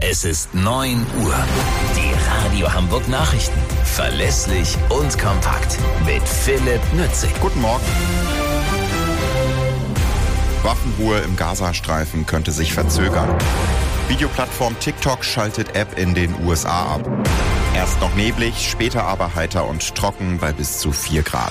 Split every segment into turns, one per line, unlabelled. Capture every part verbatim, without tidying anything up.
Es ist neun Uhr. Die Radio Hamburg Nachrichten. Verlässlich und kompakt. Mit Philipp Nützig.
Guten Morgen. Waffenruhe im Gazastreifen könnte sich verzögern. Videoplattform TikTok schaltet App in den U S A ab. Erst noch neblig, später aber heiter und trocken bei bis zu vier Grad.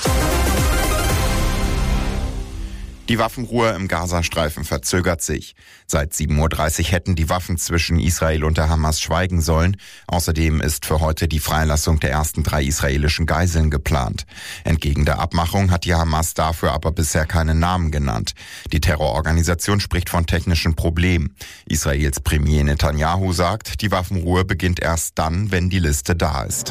Die Waffenruhe im Gazastreifen verzögert sich. Seit sieben Uhr dreißig hätten die Waffen zwischen Israel und der Hamas schweigen sollen. Außerdem ist für heute die Freilassung der ersten drei israelischen Geiseln geplant. Entgegen der Abmachung hat die Hamas dafür aber bisher keinen Namen genannt. Die Terrororganisation spricht von technischen Problemen. Israels Premier Netanyahu sagt, die Waffenruhe beginnt erst dann, wenn die Liste da ist.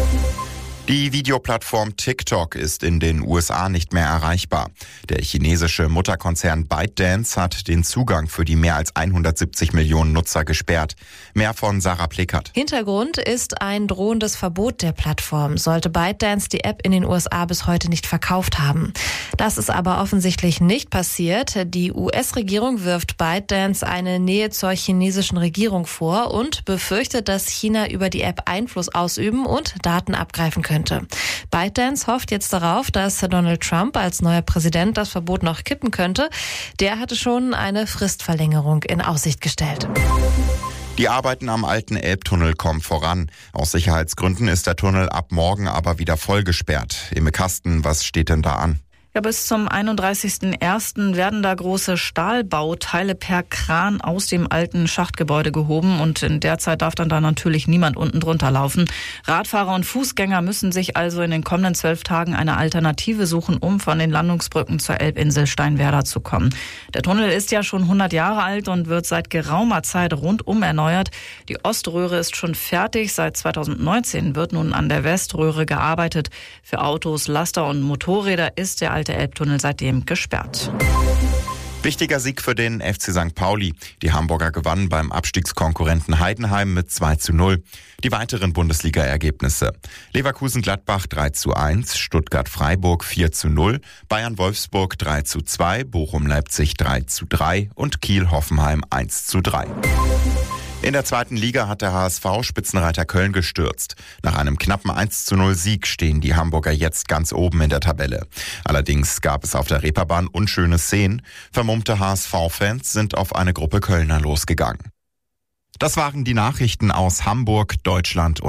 Die Videoplattform TikTok ist in den U S A nicht mehr erreichbar. Der chinesische Mutterkonzern ByteDance hat den Zugang für die mehr als hundertsiebzig Millionen Nutzer gesperrt. Mehr von Sarah Plickert.
Hintergrund ist ein drohendes Verbot der Plattform, sollte ByteDance die App in den U S A bis heute nicht verkauft haben. Das ist aber offensichtlich nicht passiert. Die U S-Regierung wirft ByteDance eine Nähe zur chinesischen Regierung vor und befürchtet, dass China über die App Einfluss ausüben und Daten abgreifen könnte. ByteDance hofft jetzt darauf, dass Donald Trump als neuer Präsident das Verbot noch kippen könnte. Der hatte schon eine Fristverlängerung in Aussicht gestellt.
Die Arbeiten am alten Elbtunnel kommen voran. Aus Sicherheitsgründen ist der Tunnel ab morgen aber wieder voll gesperrt. Imme Kasten, was steht denn da an?
Ja, bis zum einunddreißigsten ersten werden da große Stahlbauteile per Kran aus dem alten Schachtgebäude gehoben und in der Zeit darf dann da natürlich niemand unten drunter laufen. Radfahrer und Fußgänger müssen sich also in den kommenden zwölf Tagen eine Alternative suchen, um von den Landungsbrücken zur Elbinsel Steinwerder zu kommen. Der Tunnel ist ja schon hundert Jahre alt und wird seit geraumer Zeit rundum erneuert. Die Oströhre ist schon fertig. Seit zweitausendneunzehn wird nun an der Weströhre gearbeitet. Für Autos, Laster und Motorräder ist der alte Elbtunnel seitdem gesperrt.
Wichtiger Sieg für den F C Sankt Pauli. Die Hamburger gewannen beim Abstiegskonkurrenten Heidenheim mit zwei zu null. Die weiteren Bundesliga-Ergebnisse: Leverkusen-Gladbach drei zu eins, Stuttgart-Freiburg vier zu null, Bayern-Wolfsburg drei zu zwei, Bochum-Leipzig drei zu drei und Kiel-Hoffenheim eins zu drei. In der zweiten Liga hat der H S V Spitzenreiter Köln gestürzt. Nach einem knappen eins zu null Sieg stehen die Hamburger jetzt ganz oben in der Tabelle. Allerdings gab es auf der Reeperbahn unschöne Szenen. Vermummte H S V-Fans sind auf eine Gruppe Kölner losgegangen. Das waren die Nachrichten aus Hamburg, Deutschland und